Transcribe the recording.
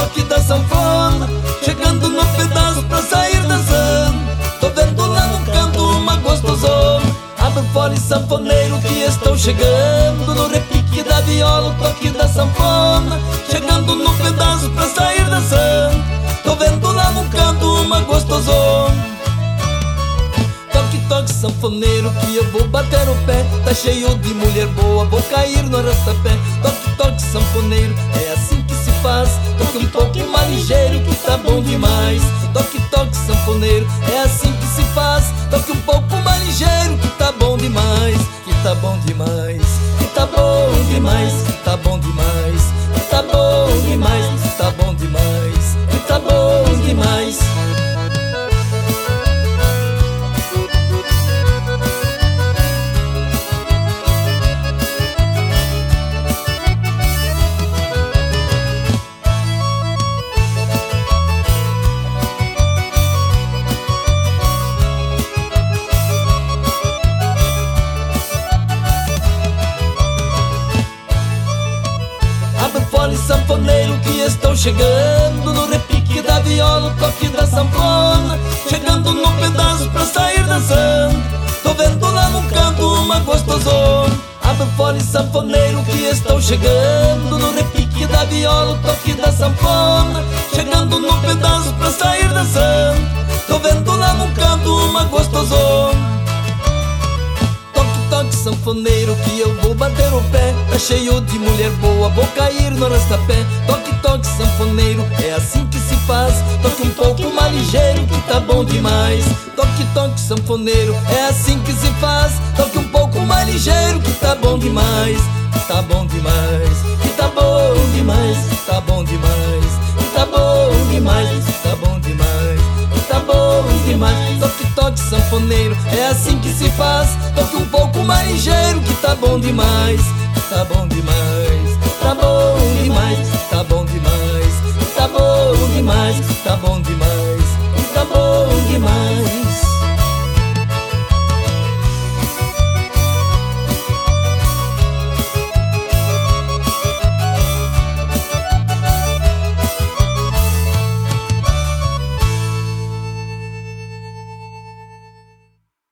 toque da sanfona, chegando no pedaço pra sair dançando. Tô vendo lá no canto uma gostosona. Abre o fole, sanfoneiro, que estão chegando. No repique da viola, o toque da sanfona, chegando no pedaço pra sair dançando. Tô vendo lá no canto uma gostosona. Toque, toque, sanfoneiro, que eu vou bater o pé. Tá cheio de mulher boa, vou cair no arrastapé. Toque, toque, sanfoneiro, é assim que se faz. Toque um pouco mais ligeiro, que tá bom demais. Toque, toque, sanfoneiro, é assim que se faz. Toque um pouco mais ligeiro, que tá bom demais. Que tá bom demais, que tá bom demais. Que tá bom demais, que tá bom demais. Que tá bom demais, que tá bom demais. Fole, sanfoneiro, que estão chegando. No repique da viola, o toque da sanfona, chegando no pedaço pra sair dançando. Tô vendo lá no canto uma gostosona. Abre o fole, sanfoneiro, que estão chegando. No repique da viola, o toque da sanfona, chegando no pedaço pra sair dançando. Tô vendo lá no canto uma gostosona. Toque, sanfoneiro, que eu vou bater o pé. Tá cheio de mulher boa, vou cair no arrastapé. Toque, toque, sanfoneiro, é assim que se faz. Toque um pouco mais ligeiro, que tá bom demais. Toque, toque, sanfoneiro, é assim que se faz. Toque um pouco mais ligeiro, que tá bom demais. Que tá bom demais, que tá bom demais. Que tá bom demais, que tá bom demais. Que tá bom demais, que tá bom demais. Toque, toque, sanfoneiro, é assim que se faz. Toque um pouco mais ligeiro, que tá bom demais. Que tá bom demais, tá bom demais. Tá bom demais, tá bom demais. Tá bom demais.